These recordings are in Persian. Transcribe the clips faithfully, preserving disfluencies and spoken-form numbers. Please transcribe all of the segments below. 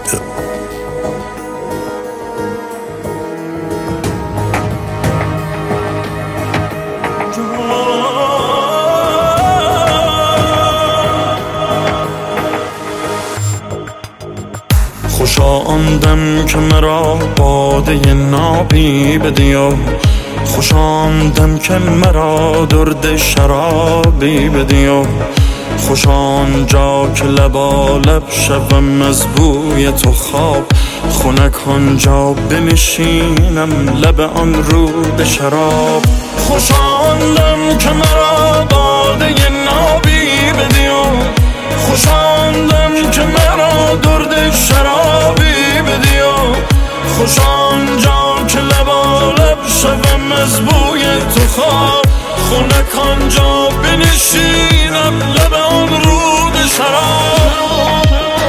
خوشا آن دم که مرا باده نابی بدی و خوشا آن دم که مرا درد شرابی بدی و خوشا آنجا که لبالب شوم از بوی تو خواب خنک آنجا بنشینم لب آن رود شراب. خوشا آن دم که مرا باده نابی بدی و خوشا آن دم که مرا درد شرابی بدی و خوشا آنجا که لبالب شوم از بوی تو خواب خنک آنجا بنشینم لب آن رود شراب.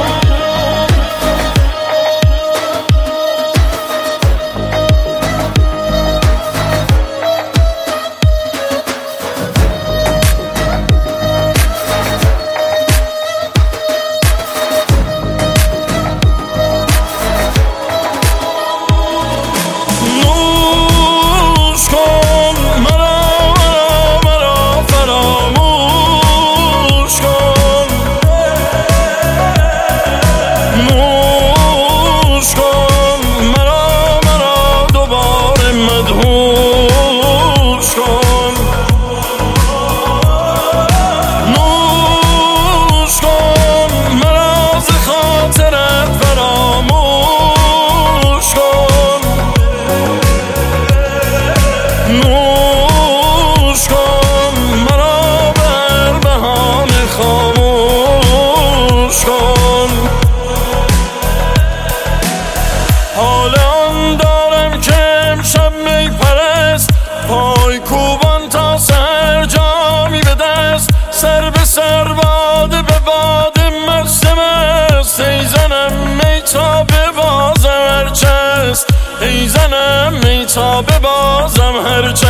حال آن دارم که امشب می پرست پای کوبان تا سر جامی به دست سر به سر باده به باده مست مست ای زنم می تا به بازم هرچست ای زنم می تا به بازم هرچست.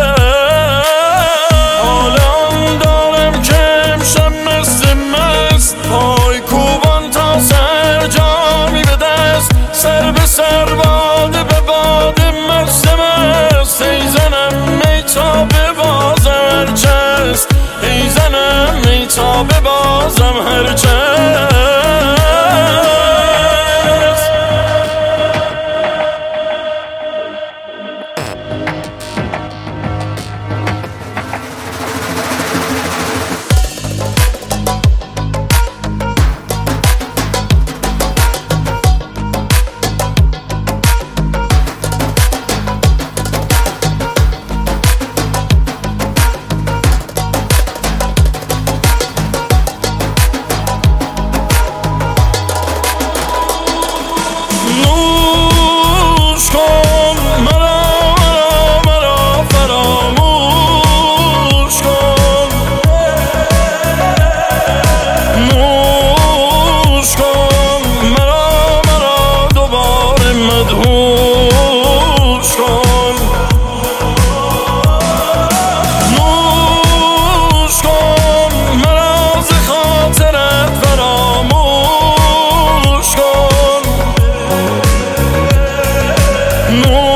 حال آن دارم که امشب مست مست پای کوبان تا سر جامی به دست سر به سر باده به باده مست مست ای زنم می تا به بازم هرچست ای زنم می تا به بازم هرچست. No